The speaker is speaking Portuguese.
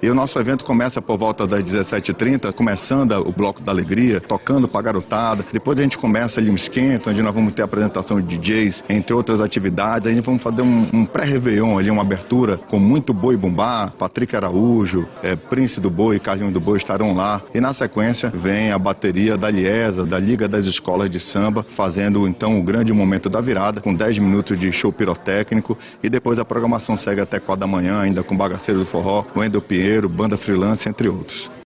E o nosso evento começa por volta das 17h30, começando o Bloco da Alegria, tocando pra garotada. Depois a gente começa ali um esquenta, onde nós vamos ter a apresentação de DJs, entre outras atividades. A gente vamos fazer um pré-réveillon ali, uma abertura com muito boi bumbá, Patrick Araújo, Prince do Boi, Carlinhos do Boi estarão lá. E na sequência vem a bateria da Liesa, da Liga das Escolas de Samba, fazendo então o grande momento da virada, com 10 minutos de show pirotécnico. E depois a programação segue até 4 da manhã, ainda com Bagaceiro do Forró, Wendel Pinheiro, Banda Freelance, entre outros.